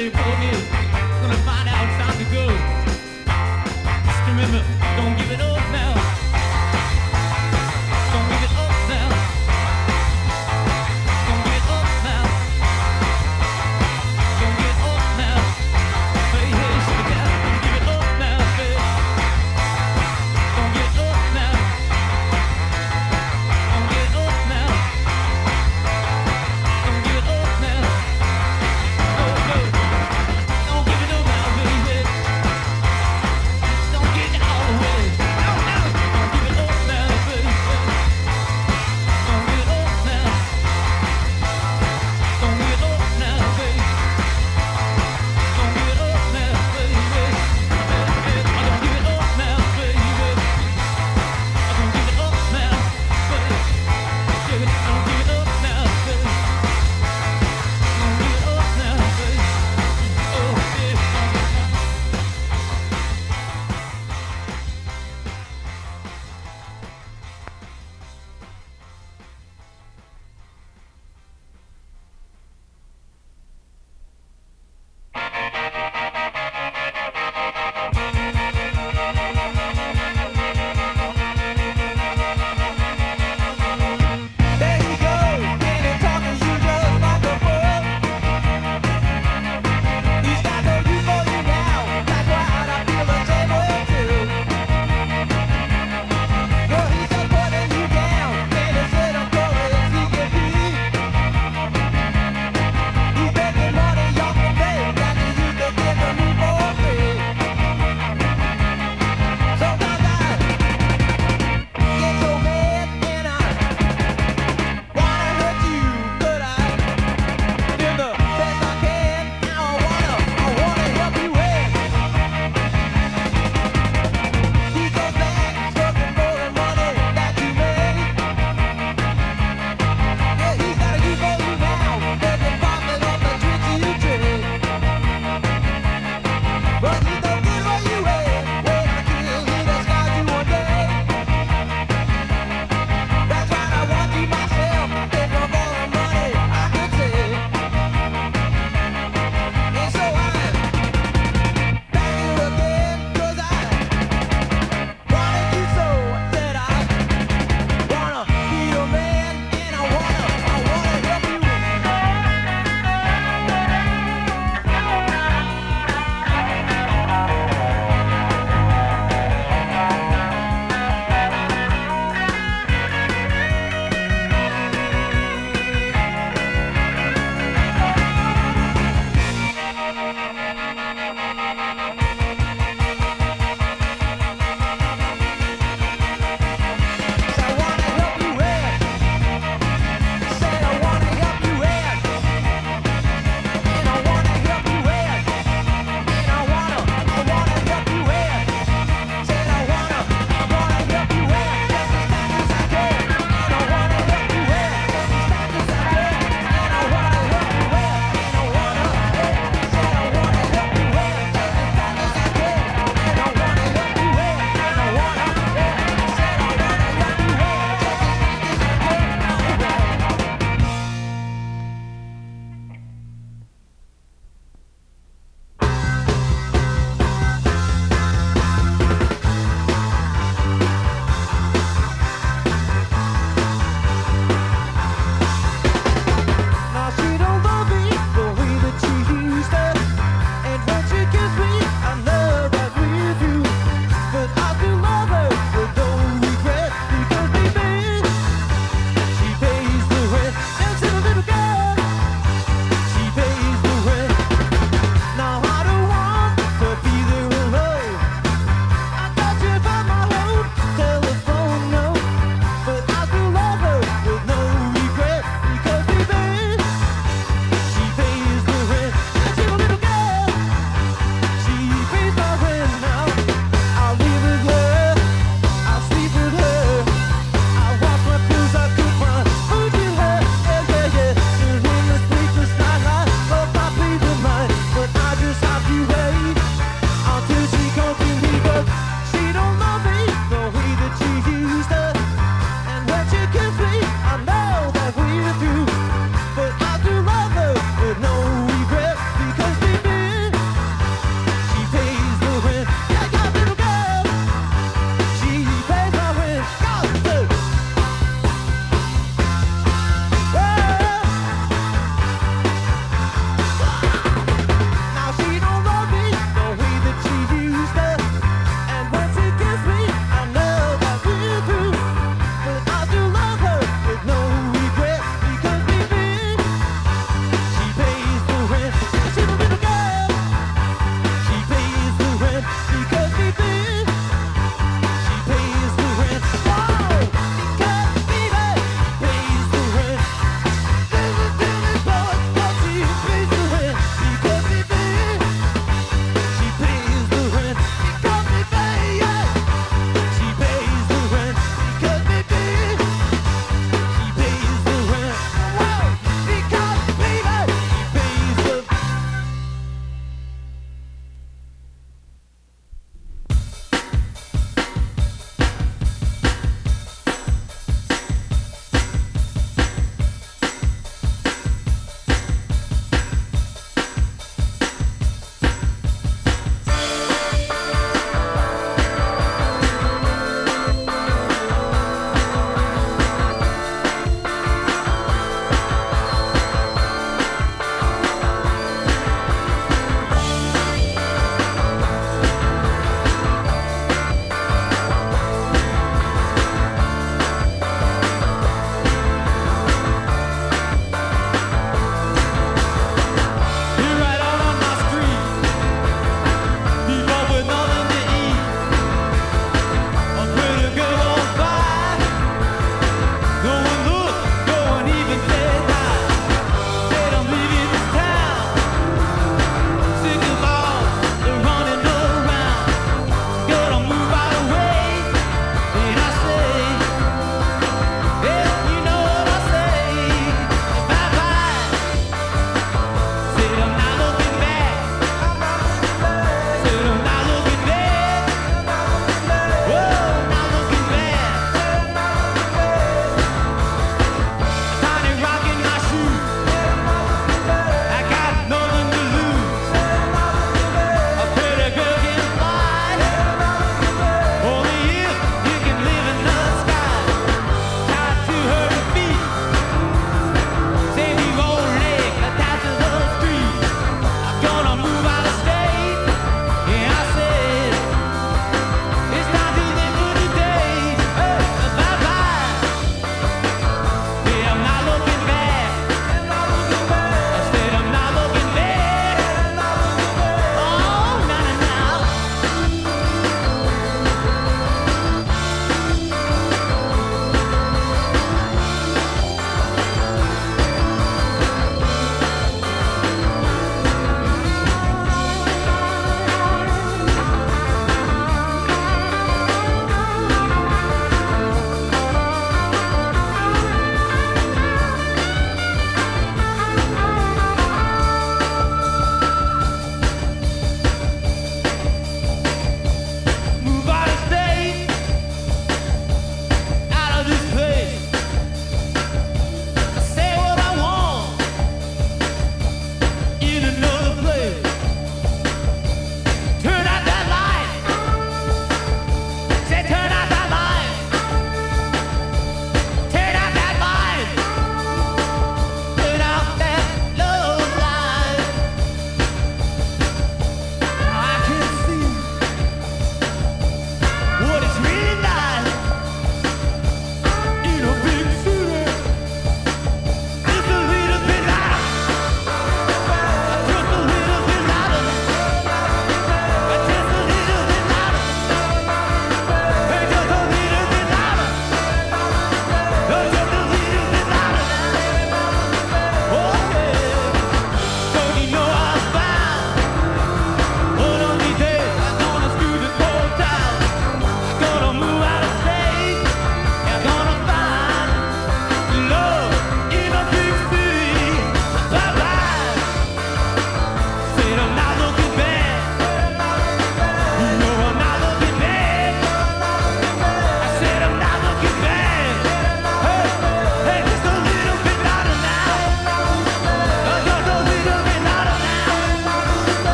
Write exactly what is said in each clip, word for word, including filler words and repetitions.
really focus. Gonna find out time to go. Just remember, don't give it up now. Don't give it up now. Don't give it up now. Don't give it up now. Hey, hey, sugar cat, don't give it up now, baby. Don't give it up now. Don't give it up now. Don't give it up now. No, no. Don't give it up now, baby. Don't get all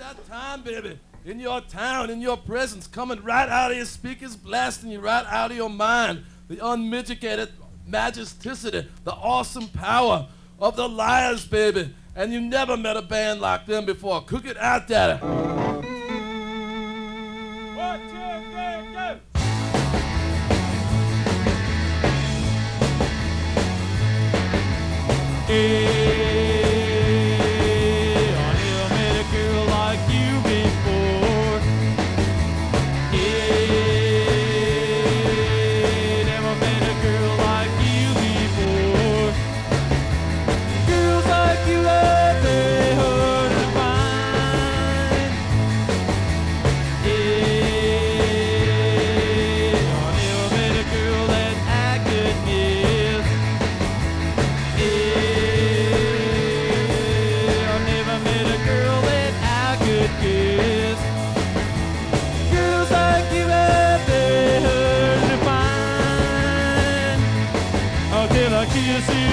that time, baby. In your town, in your presence, coming right out of your speakers, blasting you right out of your mind. The unmitigated majesticity, the awesome power of the Liars, baby. And you never met a band like them before. Cook it out, daddy. One, two, three, go. Hey, I never met a girl like you before. Hey, never met a girl like you before. Girls like you are very hard to find. Yeah, I never met a girl that I could miss. Yeah, I never met a girl that I could kiss. Girls like you are very hard to find. Until I kiss you,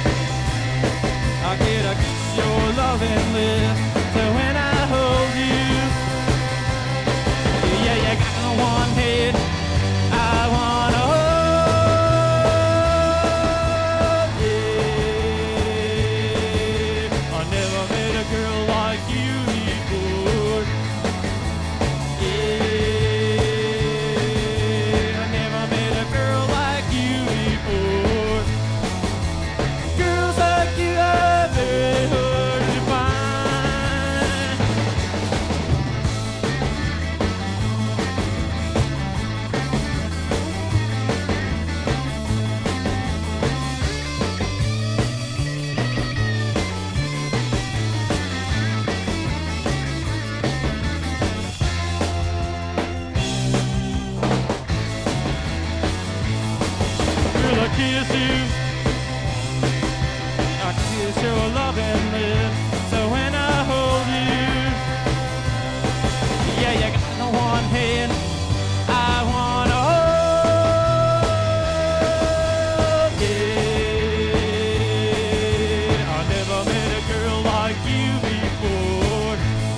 I get a kiss your loving lips. So when I hold you, yeah, you got the one head I wanna hold. Yeah, I never met a girl like you before. Yeah, I never met a girl like you before. Girls like you are very hard to find. Will I kiss you? I kiss your loving lips. So when I hold you, yeah, you got the one hand I wanna hold. Yeah, I never met a girl like you before.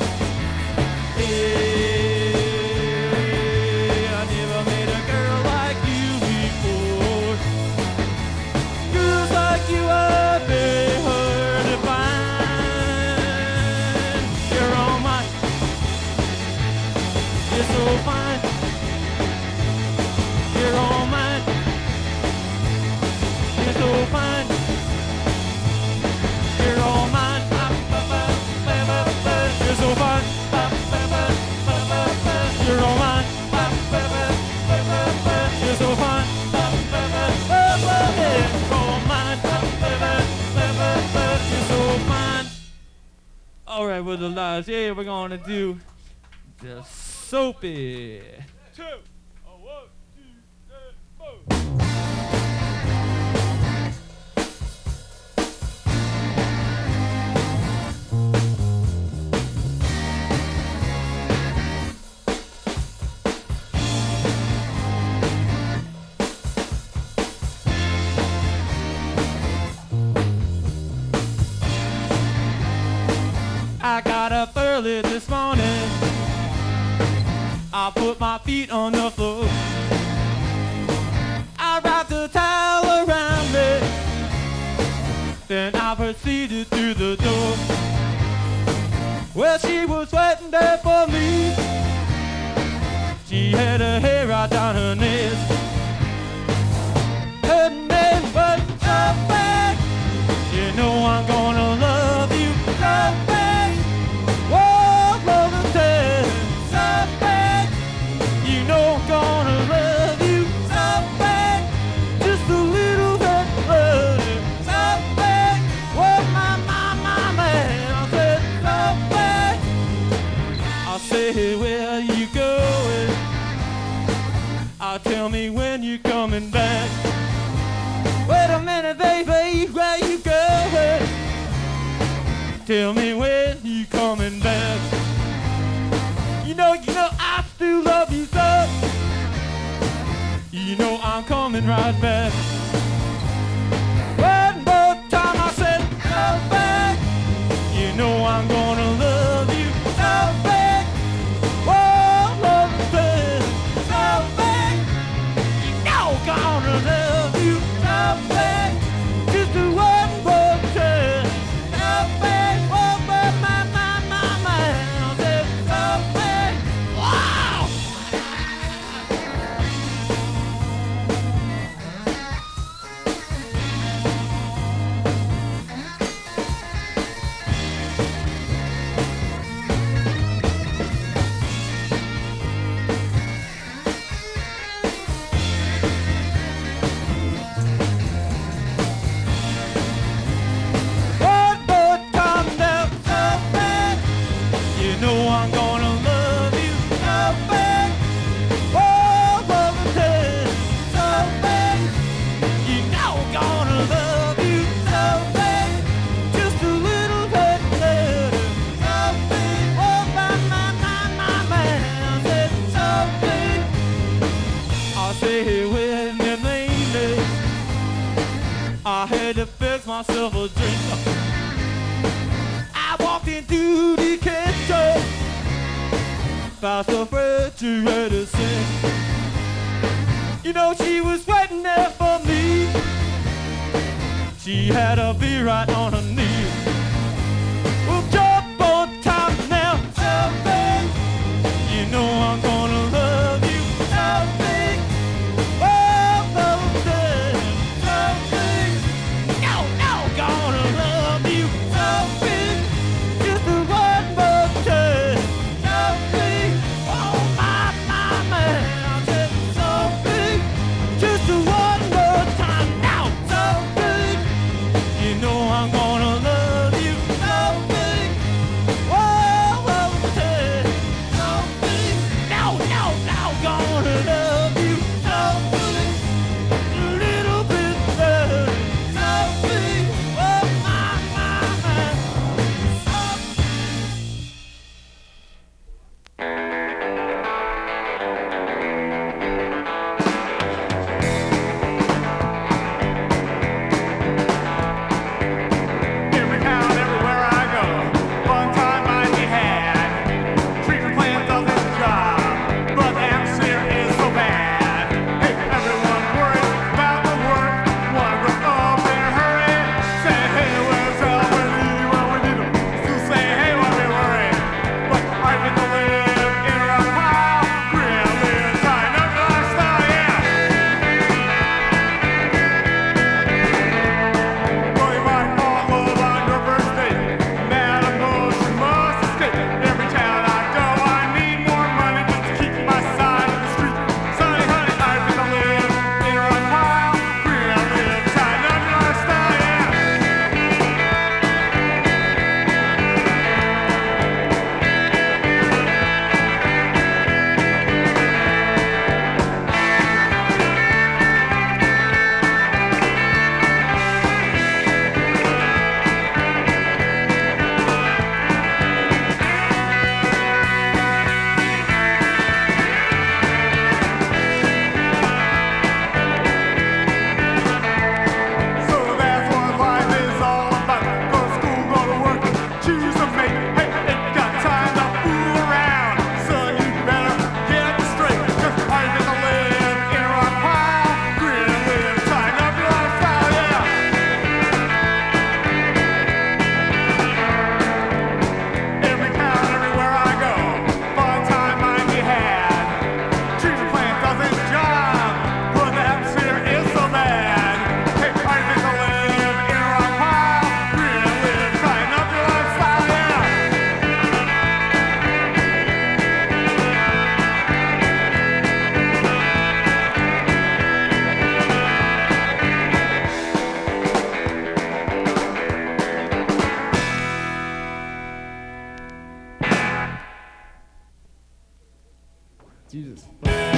Yeah, I never met a girl like you before. Girls like you are very hard to find. You're all mine. You're so fine. You're all mine. You're so fine. You're all mine. You're so fine. You're all mine. You're so fine. You're all mine. You're so fine. All right, with the lies, yeah, we're gonna do the soapy. Two. Oh, one, two, three, four. I got up early this morning. I put my feet on the floor. I wrapped the towel around me. Then I proceeded through the door. Well, she was waiting there for me. She had her hair right down her knees. Her name was Sophie. You know I'm gonna love you, Sophie. Whoa, love and tell Sophie. You know I'm gonna love you, Sophie. Just a little bit love you, Sophie. Whoa, my, my, my man. I said, Sophie. I said, where you going? Uh, tell me when you're coming back. Wait a minute, baby, where you going? Tell me when you coming back. You know, you know, I still love you so. You know I'm coming right back. One more time I said, come back. You know I'm gonna love you so bad. myself a drink. I walked into the kitchen, fast afraid to ready to sing. You know she was waiting there for me. She had a beer right on her knee. Well, jump on top now, jumping. You know I'm gonna love you, jumping. Oh, jumping, jumping. No, no, gonna love you, jumping. Just one more time, jumping. Oh, my, my man, I said jumping. Just one more time now, jumping. You know I'm gonna love you, jumping. Whoa, whoa, hey, jumping. No, no, no, gonna love you, jumping. A little bit better, jumping. Oh, my, my, my. Every town, everywhere I go, fun time might be had. Treatment plan does its job, but the atmosphere is so bad. Hey, everyone worries about the work. One rush up in a hurry. Say, hey, where's all we need when we need 'em? Still say, hey, why we worry? But I get to live in a rock pile. Real live time of lifestyle, yeah. Well, you might fall in love on your first date. Mad emotion must escape. Every town I go, I need more money just to keep my side of the street. Sonny, honey, I get to live in a rock pile. Real live time of lifestyle, yeah. So that's what life is all about. Go to school, go to work, choose a mate. Hey, ain't got time to fool around. Son, you better get it straight. 'Cause I get to live in a rock pile. Real live time of your lifestyle, yeah. Every town, everywhere I go, fun time might be had. Treatment plant does its job, but the atmosphere is so bad. Hey, I get to live in a rock pile. Real live time of your lifestyle, yeah. Jesus.